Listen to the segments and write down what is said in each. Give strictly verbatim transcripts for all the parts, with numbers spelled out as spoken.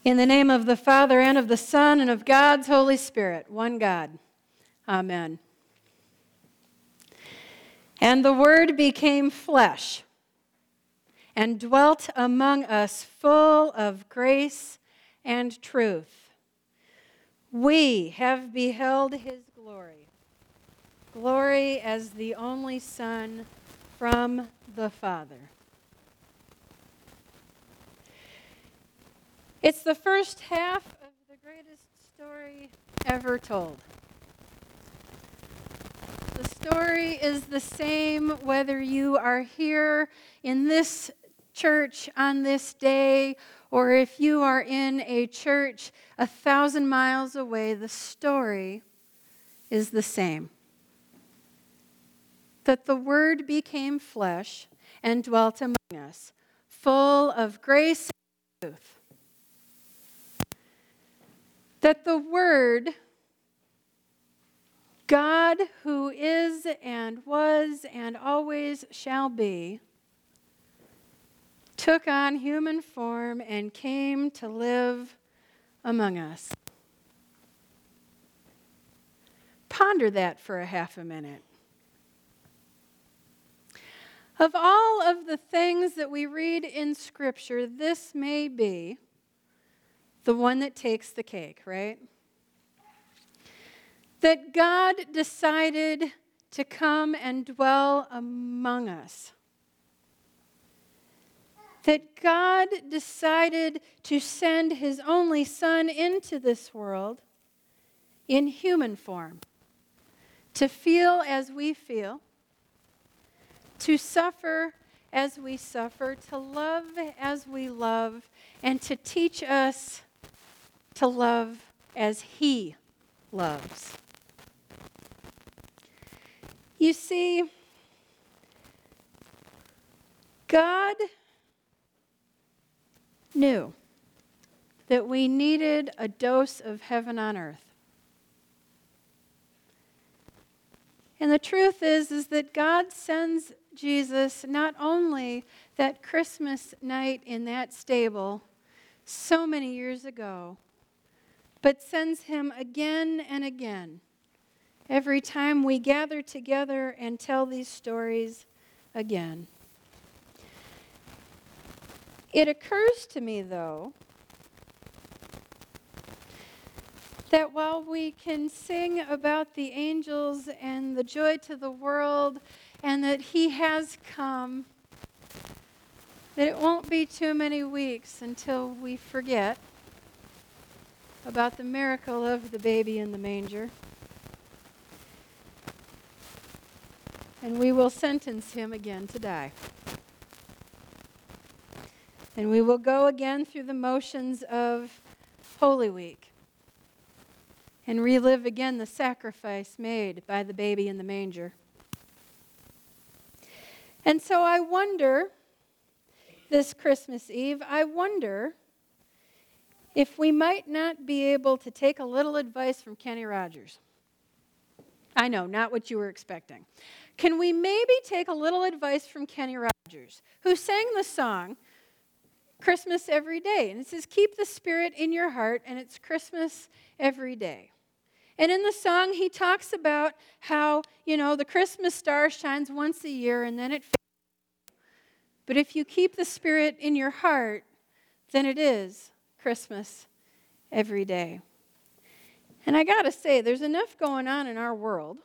In the name of the Father, and of the Son, and of God's Holy Spirit, one God. Amen. And the Word became flesh and dwelt among us, full of grace and truth. We have beheld his glory, glory as the only Son from the Father. It's the first half of the greatest story ever told. The story is the same whether you are here in this church on this day or if you are in a church a thousand miles away. The story is the same. That the Word became flesh and dwelt among us, full of grace and truth. That the Word, God who is and was and always shall be, took on human form and came to live among us. Ponder that for a half a minute. Of all of the things that we read in Scripture, this may be the one that takes the cake, right? That God decided to come and dwell among us. That God decided to send his only Son into this world in human form, to feel as we feel, to suffer as we suffer, to love as we love, and to teach us to love as he loves. You see, God knew that we needed a dose of heaven on earth. And the truth is, is that God sends Jesus not only that Christmas night in that stable so many years ago, but sends him again and again every time we gather together and tell these stories again. It occurs to me, though, that while we can sing about the angels and the joy to the world and that he has come, that it won't be too many weeks until we forget about the miracle of the baby in the manger. And we will sentence him again to die. And we will go again through the motions of Holy Week and relive again the sacrifice made by the baby in the manger. And so I wonder, this Christmas Eve, I wonder if we might not be able to take a little advice from Kenny Rogers. I know, not what you were expecting. Can we maybe take a little advice from Kenny Rogers, who sang the song Christmas Every Day? And it says, keep the spirit in your heart, and it's Christmas every day. And in the song, he talks about how, you know, the Christmas star shines once a year, and then it fades. But if you keep the spirit in your heart, then it is Christmas every day. And I got to say, there's enough going on in our world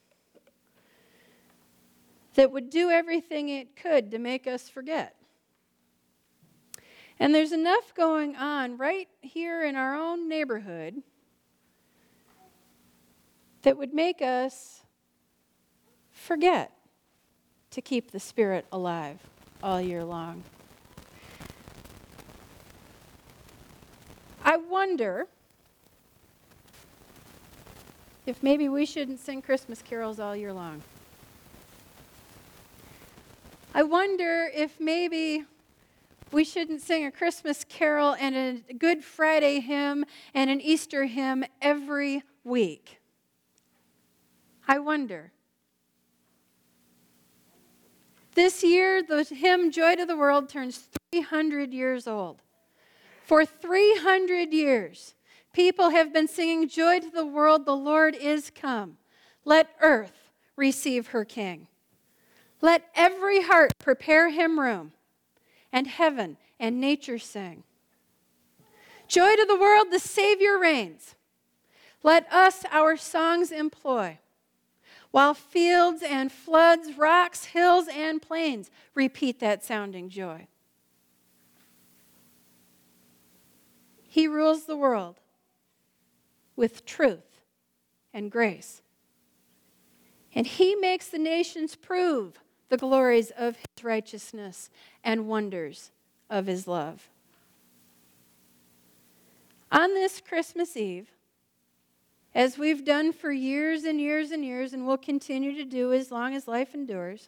that would do everything it could to make us forget. And there's enough going on right here in our own neighborhood that would make us forget to keep the spirit alive all year long. I wonder if maybe we shouldn't sing Christmas carols all year long. I wonder if maybe we shouldn't sing a Christmas carol and a Good Friday hymn and an Easter hymn every week. I wonder. This year, the hymn Joy to the World turns three hundred years old. For three hundred years, people have been singing, "Joy to the world, the Lord is come. Let earth receive her King. Let every heart prepare him room, and heaven and nature sing. Joy to the world, the Savior reigns. Let us our songs employ, while fields and floods, rocks, hills, and plains repeat that sounding joy. He rules the world with truth and grace. And he makes the nations prove the glories of his righteousness and wonders of his love." On this Christmas Eve, as we've done for years and years and years, and will continue to do as long as life endures,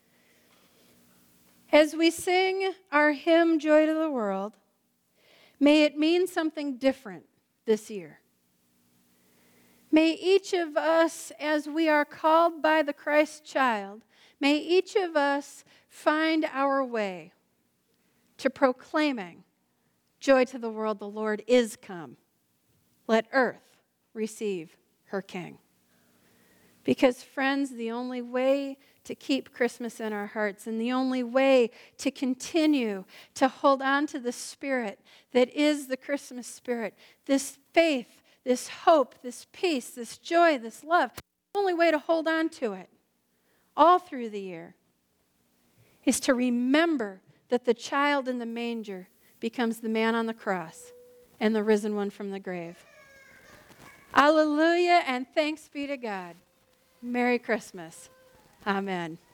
as we sing our hymn, "Joy to the World," may it mean something different this year. May each of us, as we are called by the Christ child, may each of us find our way to proclaiming, "Joy to the world, the Lord is come. Let earth receive her King." Because, friends, the only way to keep Christmas in our hearts and the only way to continue to hold on to the spirit that is the Christmas spirit, this faith, this hope, this peace, this joy, this love, the only way to hold on to it all through the year is to remember that the child in the manger becomes the man on the cross and the risen one from the grave. Alleluia, and thanks be to God. Merry Christmas. Amen.